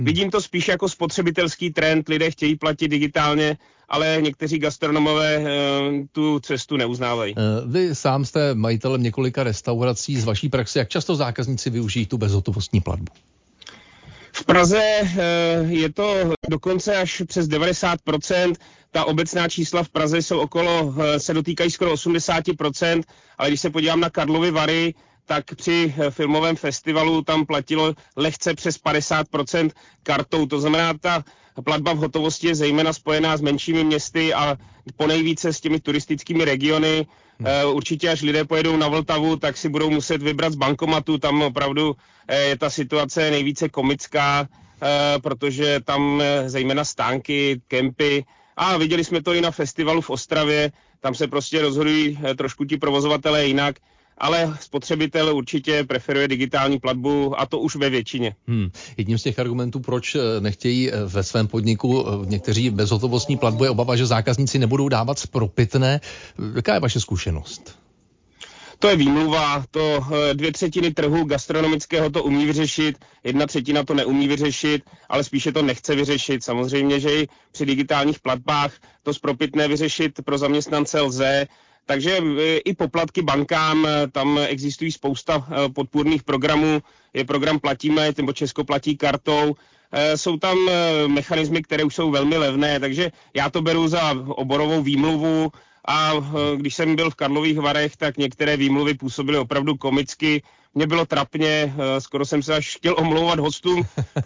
Vidím to spíš jako spotřebitelský trend, lidé chtějí platit digitálně, ale někteří gastronomové tu cestu neuznávají. Vy sám jste majitelem několika restaurací. Z vaší praxe, jak často zákazníci využijí tu bezhotovostní platbu? V Praze je to dokonce až přes 90%. Ta obecná čísla v Praze jsou se dotýkají skoro 80%, ale když se podívám na Karlovy Vary, tak při filmovém festivalu tam platilo lehce přes 50% kartou. To znamená, ta platba v hotovosti je zejména spojená s menšími městy a ponejvíce s těmi turistickými regiony. Určitě až lidé pojedou na Vltavu, tak si budou muset vybrat z bankomatu. Tam opravdu je ta situace nejvíce komická, protože tam zejména stánky, kempy, a viděli jsme to i na festivalu v Ostravě, tam se prostě rozhodují trošku ti provozovatelé jinak, ale spotřebitel určitě preferuje digitální platbu, a to už ve většině. Jedním z těch argumentů, proč nechtějí ve svém podniku někteří bezhotovostní platbu, je obava, že zákazníci nebudou dávat spropitné. Jaká je vaše zkušenost? To je výmluva, to 2/3 trhu gastronomického to umí vyřešit, 1/3 to neumí vyřešit, ale spíše to nechce vyřešit. Samozřejmě, že i při digitálních platbách to spropitné vyřešit pro zaměstnance lze, takže i poplatky bankám, tam existují spousta podpůrných programů, je program Platíme, nebo Česko platí kartou, jsou tam mechanismy, které už jsou velmi levné, takže já to beru za oborovou výmluvu. A když jsem byl v Karlových Varech, tak některé výmluvy působily opravdu komicky. Mně bylo trapně, skoro jsem se až chtěl omlouvat hostům,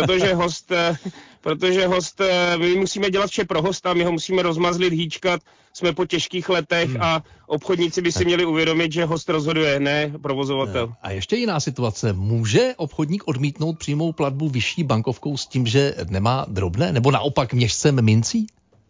protože host, my musíme dělat vše pro hosta, my ho musíme rozmazlit, hýčkat, jsme po těžkých letech a obchodníci by si měli uvědomit, že host rozhoduje, ne provozovatel. A ještě jiná situace. Může obchodník odmítnout přímou platbu vyšší bankovkou s tím, že nemá drobné, nebo naopak měšcem mincí?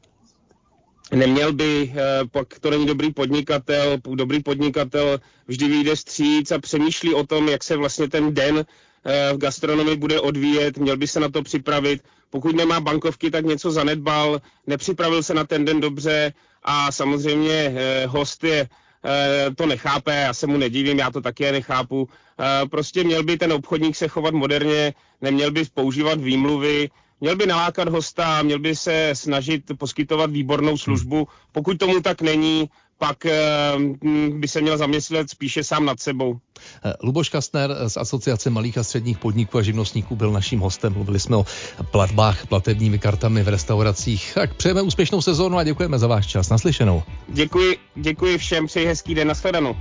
Neměl by, pak to není dobrý podnikatel. Dobrý podnikatel vždy vyjde vstříc a přemýšlí o tom, jak se vlastně ten den v gastronomii bude odvíjet, měl by se na to připravit. Pokud nemá bankovky, tak něco zanedbal, nepřipravil se na ten den dobře a samozřejmě host to nechápe, já se mu nedivím, já to také nechápu. Prostě měl by ten obchodník se chovat moderně, neměl by používat výmluvy, měl by nalákat hosta, měl by se snažit poskytovat výbornou službu. Pokud tomu tak není, pak by se měl zamyslet spíše sám nad sebou. Luboš Kastner z Asociace malých a středních podniků a živnostníků byl naším hostem. Mluvili jsme o platbách platebními kartami v restauracích. Tak přejeme úspěšnou sezónu a děkujeme za váš čas. Naslyšenou. Děkuji všem, přeji hezký den, nashledanou.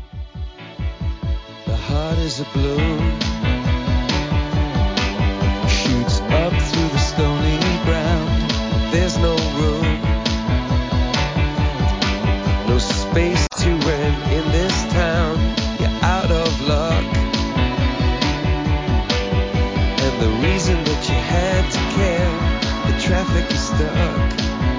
The heart is a blue. Shoots up through the stony ground. There's no room, no space to rent in this town. You're out of luck, and the reason that you had to care, the traffic is stuck,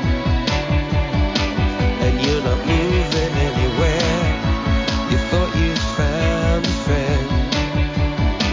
and you're not moving anywhere. You thought you'd found a friend,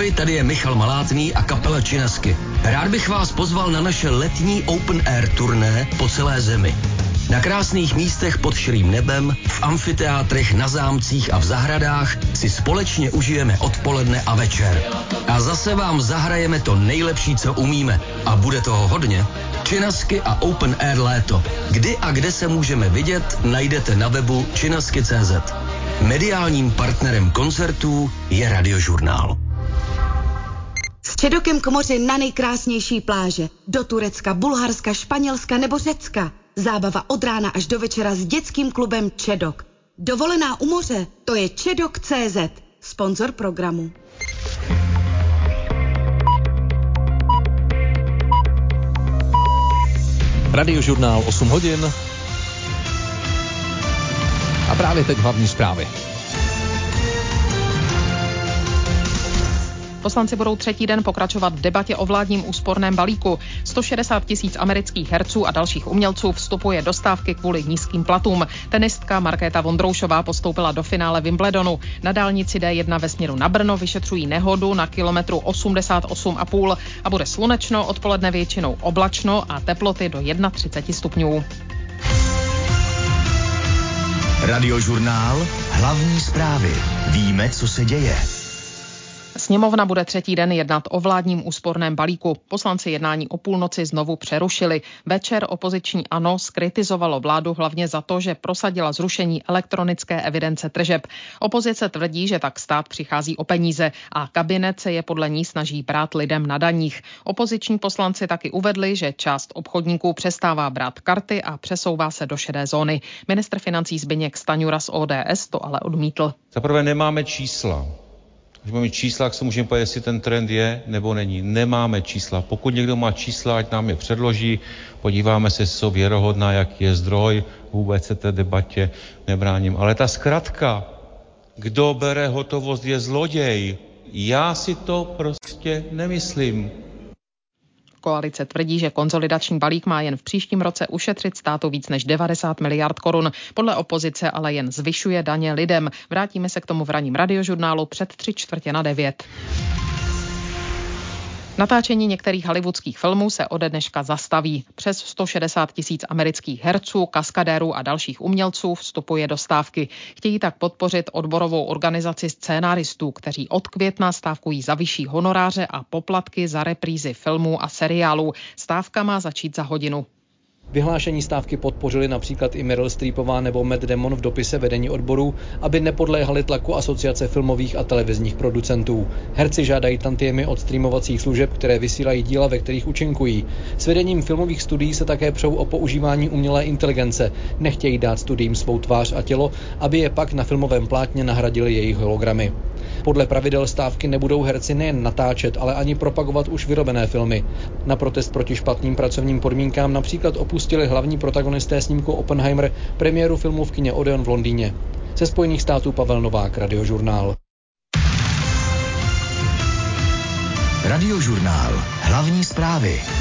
Ahoj, tady je Michal Malátný a kapela Činasky. Rád bych vás pozval na naše letní open air turné po celé zemi. Na krásných místech pod širým nebem, v amfiteátrech, na zámcích a v zahradách si společně užijeme odpoledne a večer. A zase vám zahrajeme to nejlepší, co umíme. A bude toho hodně. Činasky a Open Air léto. Kdy a kde se můžeme vidět, najdete na webu činasky.cz. Mediálním partnerem koncertů je Radiožurnál. S Čedokem k moři na nejkrásnější pláže. Do Turecka, Bulharska, Španělska nebo Řecka. Zábava od rána až do večera s dětským klubem Čedok. Dovolená u moře, to je Čedok.cz. Sponzor programu. Radiožurnál 8 hodin. A právě teď hlavní zprávy. Poslanci budou třetí den pokračovat v debatě o vládním úsporném balíku. 160 000 amerických herců a dalších umělců vstupuje do stávky kvůli nízkým platům. Tenistka Markéta Vondroušová postoupila do finále Wimbledonu. Na dálnici D1 ve směru na Brno vyšetřují nehodu na kilometru 88,5 a bude slunečno, odpoledne většinou oblačno a teploty do 31 stupňů. Radiožurnál, hlavní zprávy. Víme, co se děje. Sněmovna bude třetí den jednat o vládním úsporném balíku. Poslanci jednání o půlnoci znovu přerušili. Večer opoziční ANO skritizovalo vládu hlavně za to, že prosadila zrušení elektronické evidence tržeb. Opozice tvrdí, že tak stát přichází o peníze a kabinet se je podle ní snaží brát lidem na daních. Opoziční poslanci taky uvedli, že část obchodníků přestává brát karty a přesouvá se do šedé zóny. Ministr financí Zbyněk Stanjura z ODS to ale odmítl. Zaprvé nemáme čísla. Když máme čísla, tak se můžeme podívat, jestli ten trend je nebo není. Nemáme čísla. Pokud někdo má čísla, ať nám je předloží, podíváme se, jestli jsou věrohodná, jaký je zdroj, vůbec se té debatě nebráním. Ale ta zkratka, kdo bere hotovost, je zloděj. Já si to prostě nemyslím. Koalice tvrdí, že konsolidační balík má jen v příštím roce ušetřit státu víc než 90 miliard korun. Podle opozice ale jen zvyšuje daně lidem. Vrátíme se k tomu v ranním Radiožurnálu před 8:45. Natáčení některých hollywoodských filmů se ode dneška zastaví. Přes 160 000 amerických herců, kaskadérů a dalších umělců vstupuje do stávky. Chtějí tak podpořit odborovou organizaci scénáristů, kteří od května stávkují za vyšší honoráře a poplatky za reprízy filmů a seriálů. Stávka má začít za hodinu. Vyhlášení stávky podpořili například i Meryl Streepová nebo Matt Damon v dopise vedení odborů, aby nepodléhali tlaku Asociace filmových a televizních producentů. Herci žádají tantiemy od streamovacích služeb, které vysílají díla, ve kterých účinkují. S vedením filmových studií se také přou o používání umělé inteligence. Nechtějí dát studiím svou tvář a tělo, aby je pak na filmovém plátně nahradili jejich hologramy. Podle pravidel stávky nebudou herci nejen natáčet, ale ani propagovat už vyrobené filmy. Na protest proti špatným pracovním podmínkám například opustili hlavní protagonisté snímku Oppenheimer premiéru filmu v kině Odeon v Londýně. Ze Spojených států Pavel Novák, Radiožurnál. Radiožurnál, hlavní zprávy.